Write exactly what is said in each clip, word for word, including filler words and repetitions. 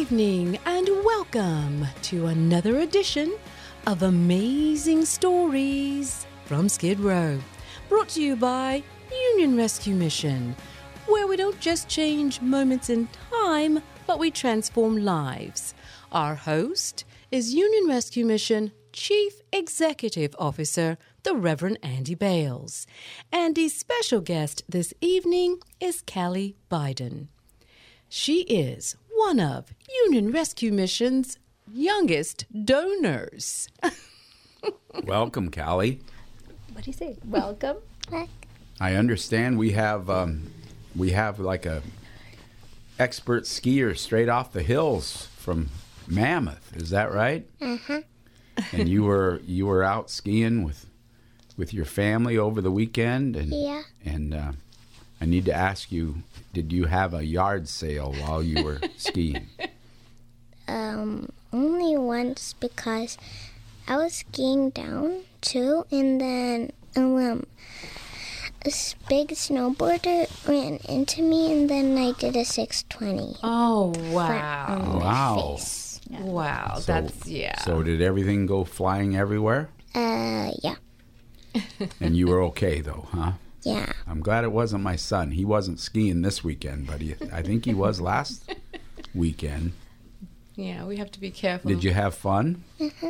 evening and welcome to another edition of Amazing Stories from Skid Row, brought to you by Union Rescue Mission, where we don't just change moments in time, but we transform lives. Our host is Union Rescue Mission Chief Executive Officer, the Reverend Andy Bales. Andy's special guest this evening is Callie Biden. She is one of Union Rescue Mission's youngest donors. Welcome, Callie. What do you say? Welcome. I understand we have um, we have like a expert skier straight off the hills from Mammoth. Is that right? Uh-huh. And you were you were out skiing with with your family over the weekend, and Yeah. and uh, I need to ask you, did you have a yard sale while you were skiing? Um, only once because I was skiing down too, and then um, this big snowboarder ran into me, and then I did a six twenty. Oh, flat on my Wow. face. Wow, So- that's, yeah. So did everything go flying everywhere? Uh, yeah, And you were okay though, huh? yeah. I'm glad it wasn't my son. He wasn't skiing this weekend, but he, I think he was last weekend. Yeah, we have to be careful. Did you have fun?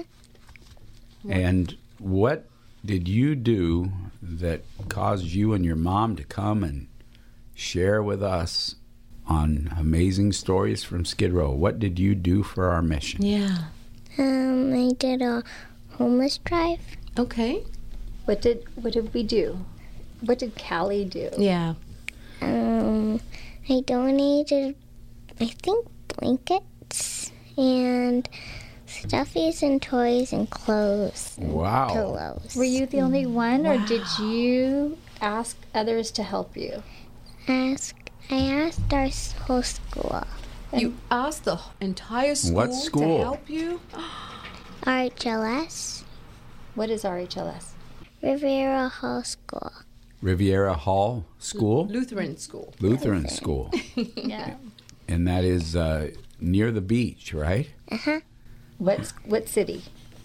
And what did you do that caused you and your mom to come and share with us on Amazing Stories from Skid Row? What did you do for our mission? Yeah. Um, I did a homeless drive. Okay. What did what did we do? What did Callie do? Yeah. Um, I donated, I think, blankets and stuffies and toys and clothes and Wow. pillows. Were you the only one, or did Wow. you ask others to help you? Ask, I asked our s- whole school. You asked the entire school, What school? to help you? R H L S, What is R H L S? Riviera Hall School. Riviera Hall School? Lutheran school. Lutheran School. Yeah. And that is uh, near the beach, right? Uh-huh. What what city?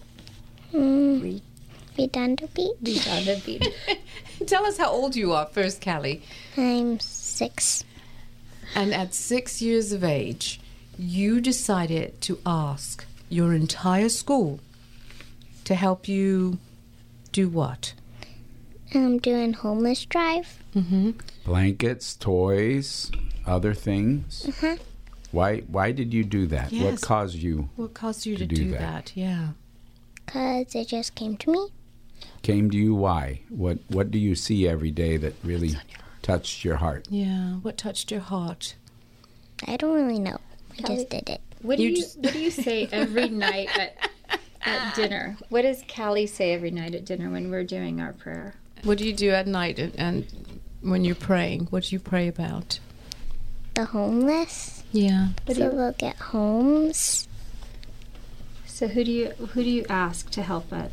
Mm, Re- Redondo Beach. Redondo Beach. Tell us how old you are first, Callie. I'm six. And at six years of age, you decided to ask your entire school to help you do what? I'm doing homeless drive. Mm-hmm. Blankets, toys, other things. Uh-huh. Why Why did you do that? What Yes. caused you What caused you to, To do, do that? that. Yeah. Because it just came to me. came to you? Why? What What do you see every day that really touched your heart? Yeah. What touched your heart? I don't really know. I Kelly? just did it. What do You you, just- what do you say every night at at dinner? What does Callie say every night at dinner when we're doing our prayer? What do you do at night and, and when you're praying? What do you pray about? The homeless. Yeah. What do So you, they'll get homes. so who do you who do you ask to help us?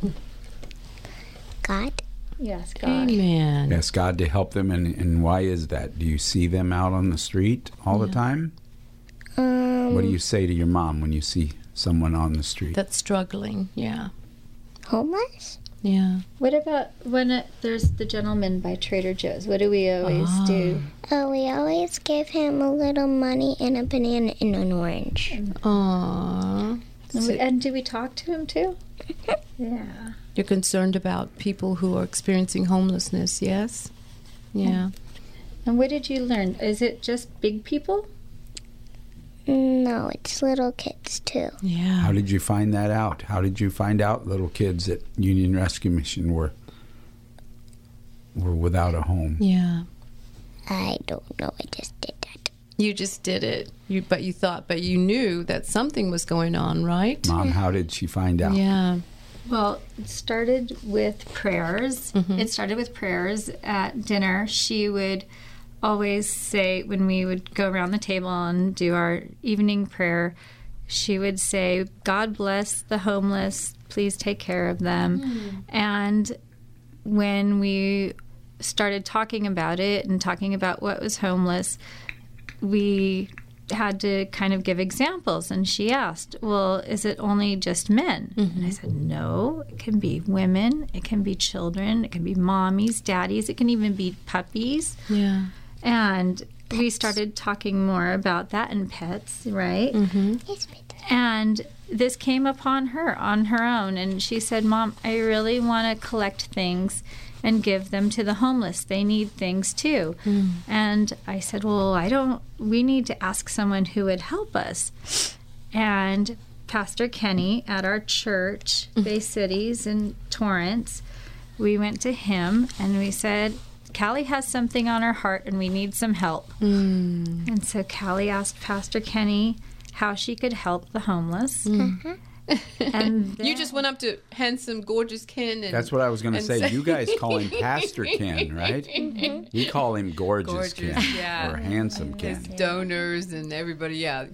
God. Yes, God. Amen. Ask God to help them, and, and why is that? Do you see them out on the street all the Yeah. time? Um, What do you say to your mom when you see someone on the street? That's struggling. Yeah. homeless? Yeah. What about when it, there's the gentleman by Trader Joe's? What do we always Ah. do? Oh, we always give him a little money and a banana and an orange. Aww. And, we, and do we talk to him too? Yeah. You're concerned about people who are experiencing homelessness, yes? Yeah. And what did you learn? Is it just big people? No, it's little kids too. Yeah. How did you find that out? How did you find out little kids at Union Rescue Mission were were without a home? Yeah. I don't know. I just did that. You just did it. You but you thought but you knew that something was going on, right? Mom, how did she find out? Yeah. Well, it started with prayers. It started with prayers at dinner. She would always say, when we would go around the table and do our evening prayer, she would say, God bless the homeless. Please take care of them. And when we started talking about it and talking about what was homeless, we had to kind of give examples. And she asked, well, is it only just men? Mm-hmm. And I said, no, it can be women, it can be children, it can be mommies, daddies, it can even be puppies. Yeah. And pets. We started talking more about that, and pets, right? Mm-hmm. Yes, we do. And this came upon her on her own. And she said, Mom, I really want to collect things and give them to the homeless. They need things too. Mm. And I said, well, I don't, we need to ask someone who would help us. And Pastor Kenny at our church, Bay Cities in Torrance, we went to him and we said, Callie has something on her heart and we need some help. Mm. And so Callie asked Pastor Kenny how she could help the homeless. Mm. Uh-huh. And you just went up to handsome, gorgeous Ken. And, That's what I was going to say. say. You guys call him Pastor Ken, right? Mm-hmm. We call him Gorgeous, Gorgeous, Ken yeah. or Handsome His Ken. donors and everybody, yeah.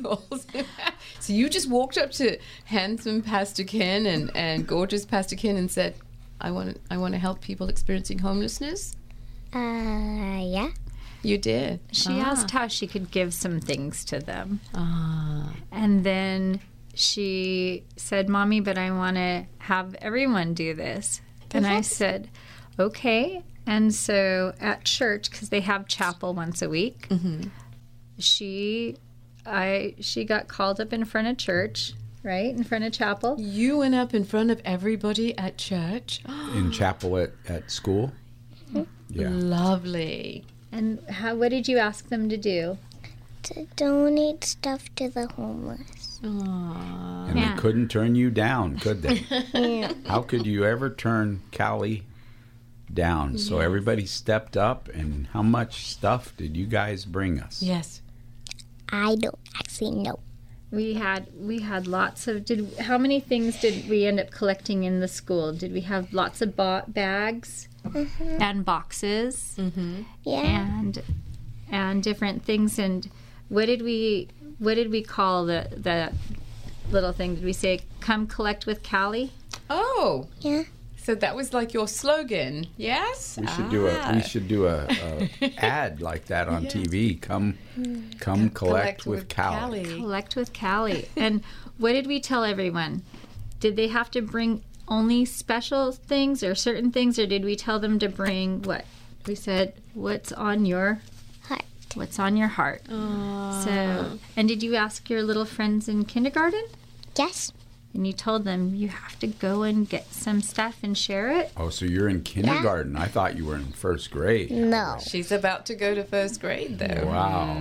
So you just walked up to handsome Pastor Ken and, and gorgeous Pastor Ken and said, I want to I want to help people experiencing homelessness? Uh, yeah. You did. She Ah. asked how she could give some things to them. Ah. And then she said, Mommy, but I want to have everyone do this. And I said, okay. And so at church, because they have chapel once a week, mm-hmm. she I she got called up in front of church, right, in front of chapel. You went up in front of everybody at church? In chapel at, at school? Mm-hmm. Yeah. Lovely. And how? What did you ask them to do? To donate stuff to the homeless. Aww. And Yeah. they couldn't turn you down, could they? Yeah. How could you ever turn Callie down? So everybody stepped up, and how much stuff did you guys bring us? Yes. I don't actually know. We had we had lots of. Did how many things did we end up collecting in the school? Did we have lots of ba- bags Mm-hmm. and boxes Mm-hmm. Yeah. and and different things? And what did we what did we call the the little thing? Did we say "Come collect with Callie"? Oh. Yeah. So that was like your slogan, yes? We should do a Ah. we should do a, a ad like that on T V. Come, come collect, collect with, with Callie. Callie. Collect with Callie. And what did we tell everyone? Did they have to bring only special things or certain things, or did we tell them to bring what? We said, what's on your Heart. what's on your heart? So, and did you ask your little friends in kindergarten? Yes. And you told them you have to go and get some stuff and share it? Oh, so you're in kindergarten. I thought you were in first grade. No. She's about to go to first grade, though. Wow.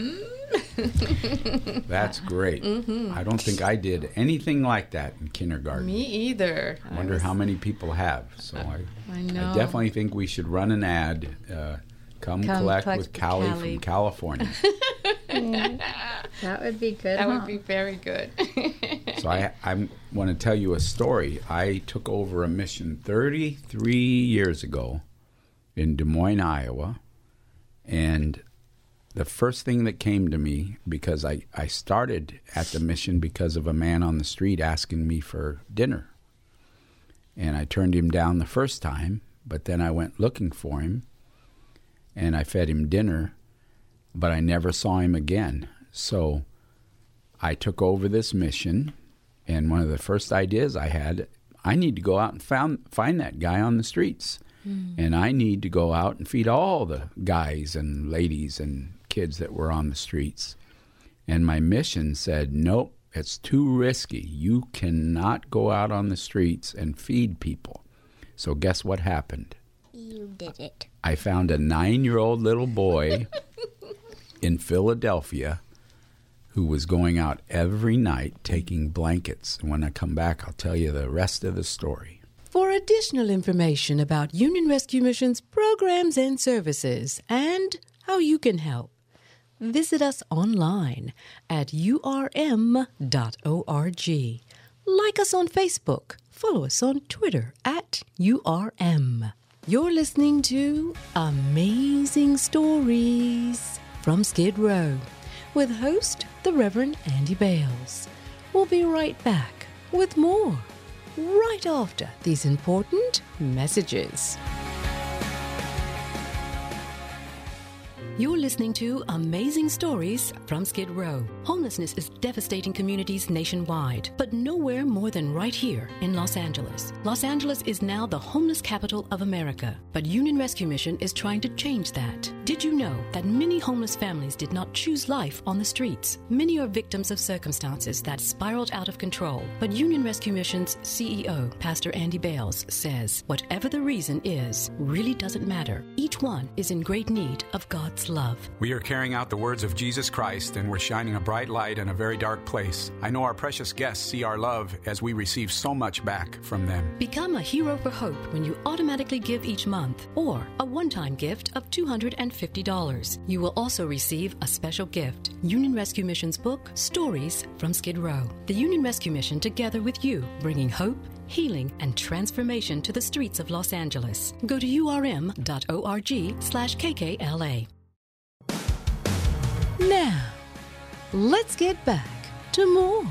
That's great. I don't think I did anything like that in kindergarten. Me either. I wonder how many people have. So I, I know. I definitely think we should run an ad. Uh, come, Come collect, collect with with Callie, Callie. from California. That would be good. That huh? would be very good. So I, I want to tell you a story. I took over a mission thirty-three years ago in Des Moines, Iowa, and the first thing that came to me, because I, I started at the mission because of a man on the street asking me for dinner. And I turned him down the first time, but then I went looking for him, and I fed him dinner, but I never saw him again. So I took over this mission, and one of the first ideas I had, I need to go out and found, find that guy on the streets. Mm. And I need to go out and feed all the guys and ladies and kids that were on the streets. And my mission said, nope, it's too risky. You cannot go out on the streets and feed people. So guess what happened? You did it. I found a nine-year-old little boy in Philadelphia who was going out every night taking blankets. And when I come back, I'll tell you the rest of the story. For additional information about Union Rescue Mission's programs and services and how you can help, visit us online at u r m dot org. Like us on Facebook. Follow us on Twitter at U R M. You're listening to Amazing Stories from Skid Row with host the Reverend Andy Bales. We'll be right back with more right after these important messages. You're listening to Amazing Stories from Skid Row. Homelessness is devastating communities nationwide, but nowhere more than right here in Los Angeles. Los Angeles is now the homeless capital of America, but Union Rescue Mission is trying to change that. Did you know that many homeless families did not choose life on the streets? Many are victims of circumstances that spiraled out of control, but Union Rescue Mission's C E O, Pastor Andy Bales, says whatever the reason is really doesn't matter. Each one is in great need of God's love. We are carrying out the words of Jesus Christ, and we're shining a bright light in a very dark place. I know our precious guests see our love as we receive so much back from them. Become a hero for hope when you automatically give each month, or a one-time gift of two hundred fifty dollars. You will also receive a special gift, Union Rescue Mission's book, Stories from Skid Row. The Union Rescue Mission, together with you, bringing hope, healing, and transformation to the streets of Los Angeles. Go to urm.org slash KKLA. Now, let's get back to more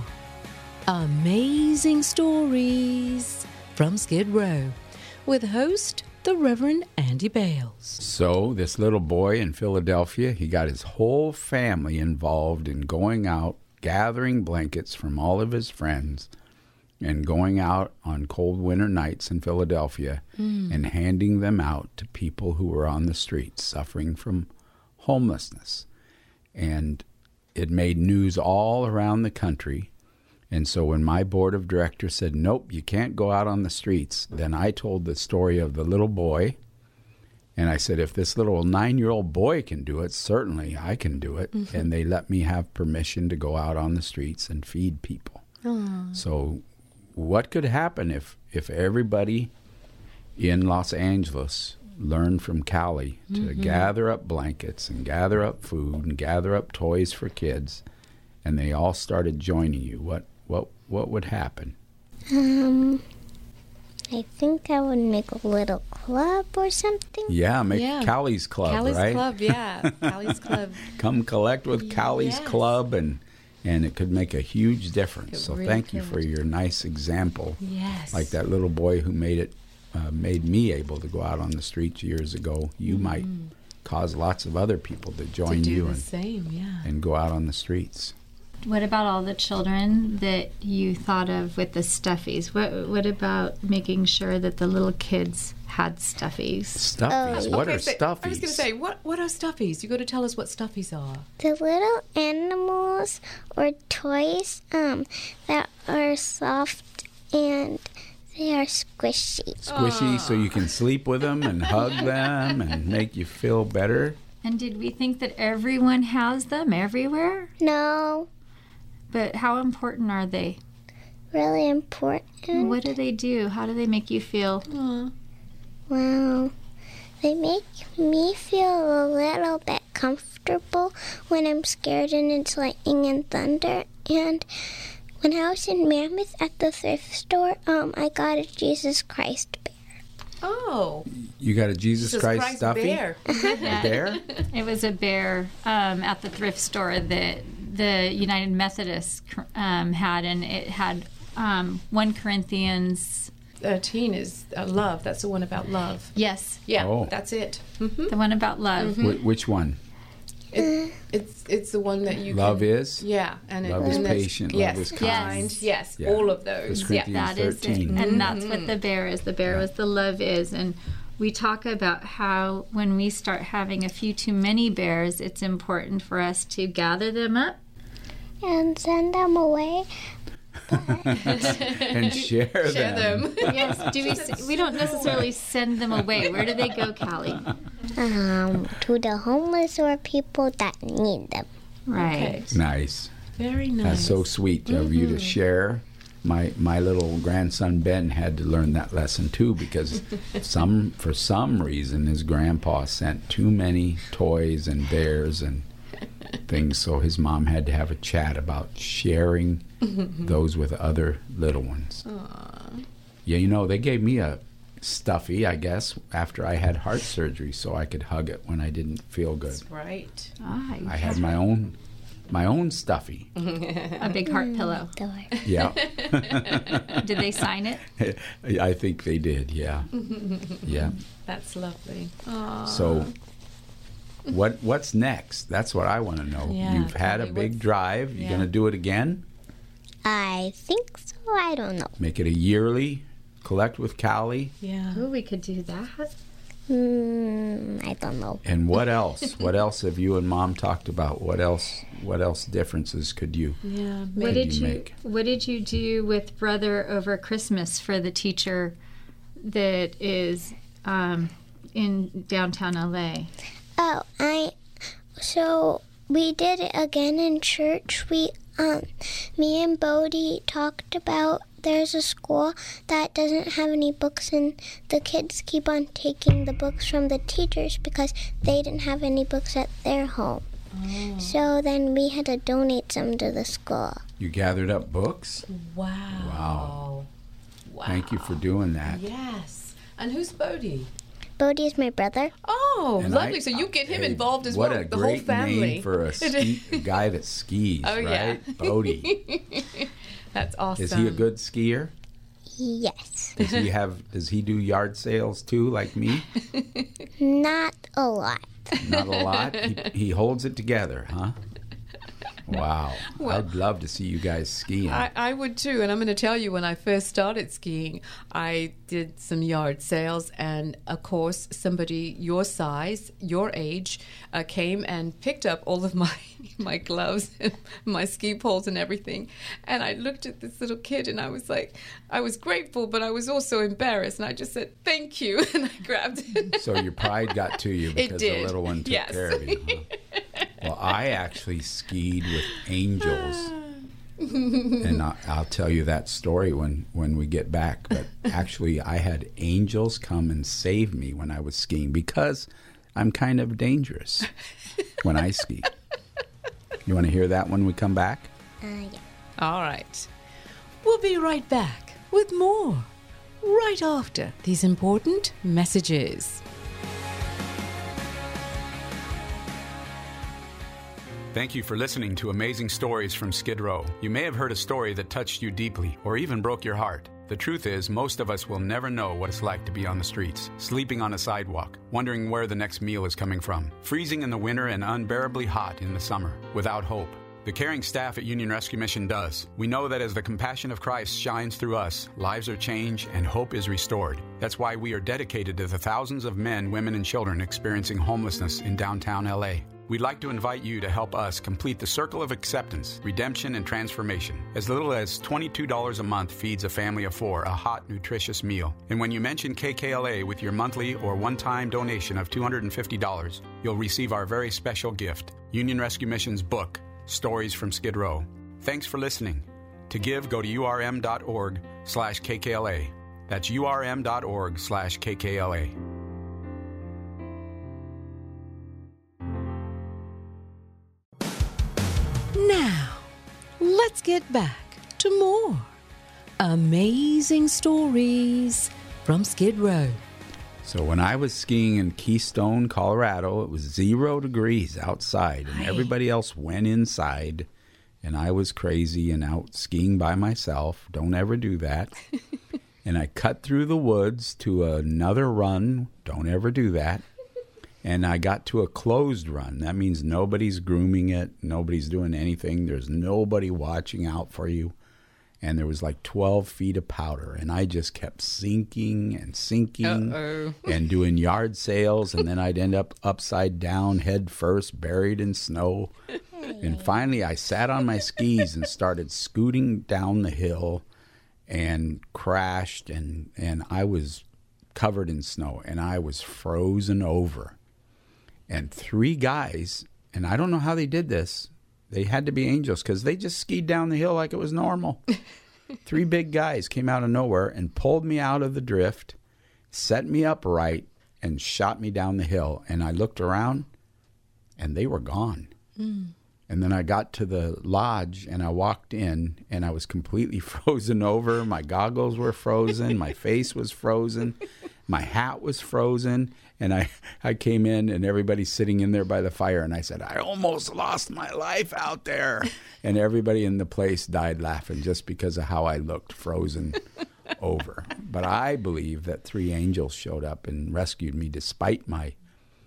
Amazing Stories from Skid Row with host, the Reverend Andy Bales. So this little boy in Philadelphia, he got his whole family involved in going out, gathering blankets from all of his friends, and going out on cold winter nights in Philadelphia mm. and handing them out to people who were on the streets suffering from homelessness. And it made news all around the country. And so when my board of directors said, nope, you can't go out on the streets, then I told the story of the little boy. And I said, if this little nine-year-old boy can do it, certainly I can do it. Mm-hmm. And they let me have permission to go out on the streets and feed people. Aww. So what could happen if, if everybody in Los Angeles learned from Callie to mm-hmm. gather up blankets and gather up food and gather up toys for kids, and they all started joining you? What what what would happen? Um, I think I would make a little club or something. Yeah, make yeah. Callie's Club, Callie's right? Club, yeah. Callie's Club. Come collect with Callie's yes. Club, and and it could make a huge difference. It so really thank could. you for your nice example. Yes. Like that little boy who made it, uh, made me able to go out on the streets years ago. You mm. might cause lots of other people to join to do you the and, same, yeah. and go out on the streets. What about all the children that you thought of with the stuffies? What What about making sure that the little kids had stuffies? Stuffies? Oh. What okay, are so stuffies? I was going to say, what what are stuffies? You got to tell us what stuffies are. The little animals or toys um, that are soft and they are squishy. Squishy, so you can sleep with them and hug them and make you feel better? And did we think that everyone has them everywhere? No. But how important are they? Really important. What do they do? How do they make you feel? Aww. Well, they make me feel a little bit comfortable when I'm scared and it's lightning and thunder. And when I was in Mammoth at the thrift store, um, I got a Jesus Christ bear. Oh. You got a Jesus, Jesus Christ, Christ stuffy? Bear. A bear? It was a bear um, at the thrift store that the United Methodists um, had, and it had um, First Corinthians thirteen is uh, love. That's the one about love. Yes. Yeah, oh. that's it. Mm-hmm. The one about love. Mm-hmm. Wh- which one? It, it's it's the one that you love can, is? Yeah. And love it, is and patient, yes, love is kind. Yes. Yes, yeah. all of those. First Corinthians Yeah, that is thirteen. it. And that's what the bear is. The bear Yeah. was the love is. And we talk about how when we start having a few too many bears, it's important for us to gather them up and send them away. and share, Share them. them. Yes. Do we? We don't necessarily send them away. Where do they go, Callie? Um, to the homeless or people that need them. Right. Okay. Nice. Very nice. That's so sweet of mm-hmm. you to share. My my little grandson Ben had to learn that lesson too, because some for some reason his grandpa sent too many toys and bears and things, so his mom had to have a chat about sharing those with other little ones. Aww. Yeah, you know, they gave me a stuffy, I guess, after I had heart surgery, so I could hug it when I didn't feel good. That's right. Ah, I had my own my own stuffy. A big heart pillow. Yeah. Did they sign it? I think they did, yeah. Yeah. That's lovely. Aww. So what What's next? That's what I want to know. Yeah, You've had a Callie, big what's- drive. You yeah. going to do it again? I think so. I don't know. Make it a yearly. Collect with Callie. Yeah. Oh, we could do that. Mm, I don't know. And what else? What else have you and Mom talked about? What else? What else differences could you? Yeah. What Maybe did you make. What did you do with Brother over Christmas for the teacher that is um, in downtown L A? Oh, I. So we did it again in church. We, um, me and Bodie talked about there's a school that doesn't have any books, and the kids keep on taking the books from the teachers because they didn't have any books at their home. Oh. So then we had to donate some to the school. You gathered up books? Wow. Wow. Wow. Thank you for doing that. Yes. And who's Bodie? Bodie is my brother. Oh, And lovely. I- so you get him Hey, involved as what well. a The great whole family. name for a, ski, a guy that skis, Oh, yeah. right? Bodie. That's awesome. Is he a good skier? Yes. Does he have? Does he do yard sales too, like me? Not a lot. Not a lot. He, he holds it together, huh? Wow. I'd love to see you guys skiing. I, I would too, and I'm going to tell you, when I first started skiing, I did some yard sales, and of course, somebody your size, your age, uh, came and picked up all of my my gloves and my ski poles and everything. And I looked at this little kid, and I was like, I was grateful, but I was also embarrassed, and I just said, "Thank you," and I grabbed it. So your pride got to you because the did. little one took Yes. care of you. Huh? Well, I actually skied with angels, and I, I'll tell you that story when, when we get back. But actually, I had angels come and save me when I was skiing because I'm kind of dangerous when I ski. You want to hear that when we come back? Uh, yeah. All right. We'll be right back with more right after these important messages. Thank you for listening to Amazing Stories from Skid Row. You may have heard a story that touched you deeply or even broke your heart. The truth is, most of us will never know what it's like to be on the streets, sleeping on a sidewalk, wondering where the next meal is coming from, freezing in the winter and unbearably hot in the summer, without hope. The caring staff at Union Rescue Mission does. We know that as the compassion of Christ shines through us, lives are changed and hope is restored. That's why we are dedicated to the thousands of men, women, and children experiencing homelessness in downtown L A. We'd like to invite you to help us complete the circle of acceptance, redemption, and transformation. As little as twenty-two dollars a month feeds a family of four a hot, nutritious meal. And when you mention K K L A with your monthly or one-time donation of two hundred fifty dollars, you'll receive our very special gift, Union Rescue Mission's book, Stories from Skid Row. Thanks for listening. To give, go to urm.org slash KKLA. That's urm.org slash KKLA. Now, let's get back to more amazing stories from Skid Row. So when I was skiing in Keystone, Colorado, it was zero degrees outside, and everybody else went inside, and I was crazy and out skiing by myself. Don't ever do that. And I cut through the woods to another run. Don't ever do that. And I got to a closed run. That means nobody's grooming it. Nobody's doing anything. There's nobody watching out for you. And there was like twelve feet of powder. And I just kept sinking and sinking Uh-oh. and doing yard sales. And then I'd end up upside down, head first, buried in snow. And finally, I sat on my skis and started scooting down the hill and crashed. And, and I was covered in snow. And I was frozen over. And three guys, and I don't know how they did this, they had to be angels because they just skied down the hill like it was normal. Three big guys came out of nowhere and pulled me out of the drift, set me upright, and shot me down the hill. And I looked around, and they were gone. Mm. And then I got to the lodge, and I walked in, and I was completely frozen over. My goggles were frozen. My face was frozen. My hat was frozen. And I, I came in, and everybody's sitting in there by the fire. And I said, I almost lost my life out there. And everybody in the place died laughing just because of how I looked frozen over. But I believe that three angels showed up and rescued me despite my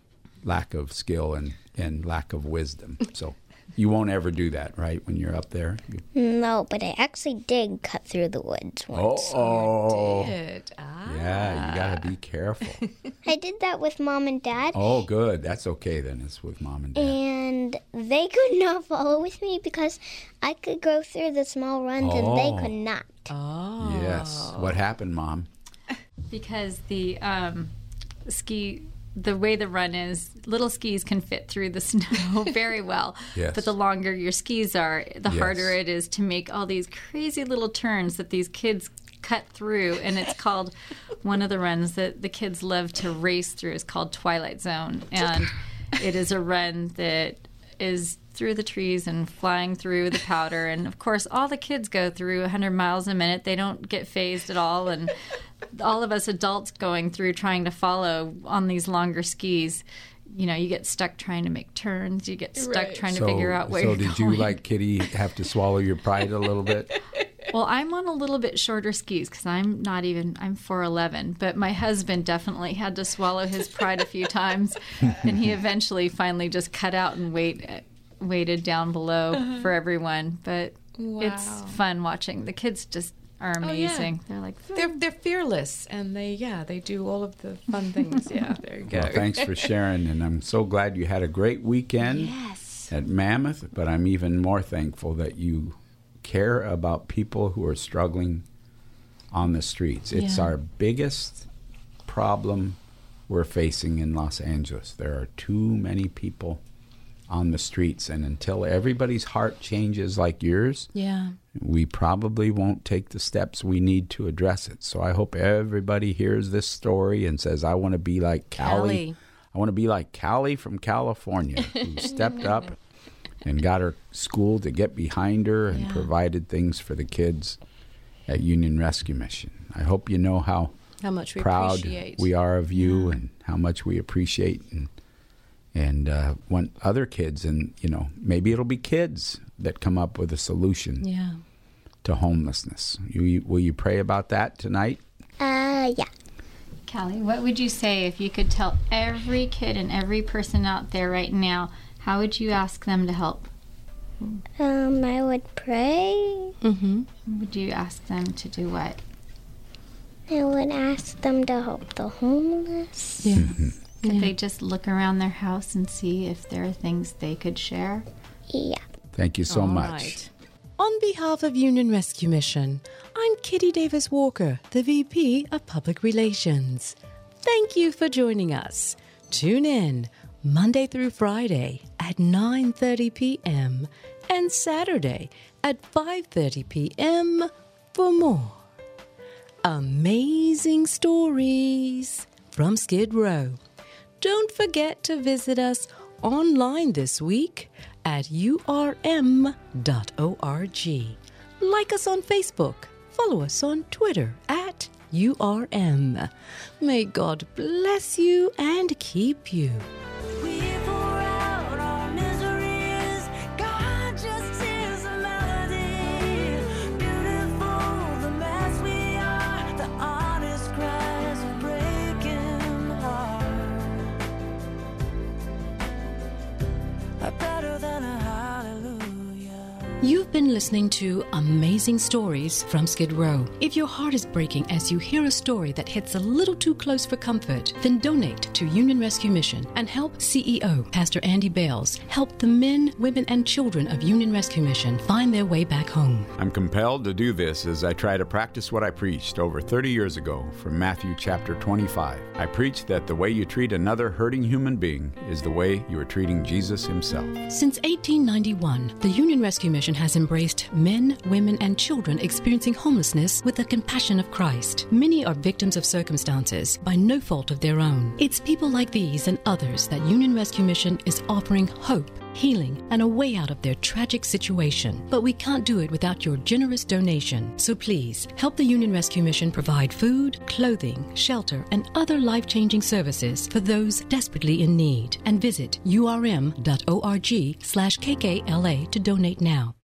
lack of skill and, and lack of wisdom. So you won't ever do that, right, when you're up there? No, but I actually did cut through the woods once. Oh, Did. Ah. yeah, you got to be careful. I did that with Mom and Dad. Oh, good. That's okay then. It's with Mom and Dad. And they could not follow with me because I could go through the small runs and Oh. they could not. Oh. Yes. What happened, Mom? Because the um, ski, the way the run is, little skis can fit through the snow very well. Yes. But the longer your skis are, the Yes. harder it is to make all these crazy little turns that these kids cut through. And it's called, one of the runs that the kids love to race through is called Twilight Zone. And it is a run that is through the trees and flying through the powder. And of course, all the kids go through one hundred miles a minute. They don't get phased at all. And all of us adults going through trying to follow on these longer skis, you know, you get stuck trying to make turns. You get stuck Right. trying to So, figure out where so you're did going. you, like Kitty, have to swallow your pride a little bit? Well, I'm on a little bit shorter skis because I'm not even, I'm four eleven. But my husband definitely had to swallow his pride a few times. And he eventually finally just cut out and wait, waited down below uh-huh. for everyone. But Wow. it's fun watching. The kids just are amazing. Oh, yeah. They're like, They're they're fearless, and they yeah they do all of the fun things. Yeah, there you go. Well, thanks for sharing, and I'm so glad you had a great weekend yes. at Mammoth, but I'm even more thankful that you care about people who are struggling on the streets. It's Yeah. our biggest problem we're facing in Los Angeles. There are too many people on the streets, and until everybody's heart changes like yours, Yeah. we probably won't take the steps we need to address it. So I hope everybody hears this story and says, I want to be like Callie. Callie. I want to be like Callie from California, who stepped up and got her school to get behind her and Yeah. provided things for the kids at Union Rescue Mission. I hope you know how How much we proud appreciate. we are of you and how much we appreciate and and uh, want other kids, and you know, maybe it'll be kids that come up with a solution Yeah. to homelessness. You, you, will you pray about that tonight? Uh, yeah. Callie, what would you say if you could tell every kid and every person out there right now, how would you ask them to help? Um, I would pray. Mm-hmm. Would you ask them to do what? I would ask them to help the homeless. Yeah. Could Yeah. they just look around their house and see if there are things they could share? Yeah. Thank you so All much. right. On behalf of Union Rescue Mission, I'm Kitty Davis Walker, the V P of Public Relations. Thank you for joining us. Tune in Monday through Friday at nine thirty p.m. and Saturday at five thirty p.m. for more amazing stories from Skid Row. Don't forget to visit us online this week at u r m dot org. Like us on Facebook. Follow us on Twitter at U R M. May God bless you and keep you. We pour out our miseries. God just hears a melody. Beautiful, the mess we are. The honest cries of breaking heart are better than a hallelujah. You've been listening to Amazing Stories from Skid Row. If your heart is breaking as you hear a story that hits a little too close for comfort, then donate to Union Rescue Mission and help C E O Pastor Andy Bales help the men, women, and children of Union Rescue Mission find their way back home. I'm compelled to do this as I try to practice what I preached over thirty years ago from Matthew chapter twenty-five. I preached that the way you treat another hurting human being is the way you are treating Jesus himself. Since eighteen ninety-one, the Union Rescue Mission has embraced men, women, and children experiencing homelessness with the compassion of Christ. Many are victims of circumstances by no fault of their own. It's people like these and others that Union Rescue Mission is offering hope, healing, and a way out of their tragic situation. But we can't do it without your generous donation. So please, help the Union Rescue Mission provide food, clothing, shelter, and other life-changing services for those desperately in need. And visit u r m dot org slash K K L A to donate now.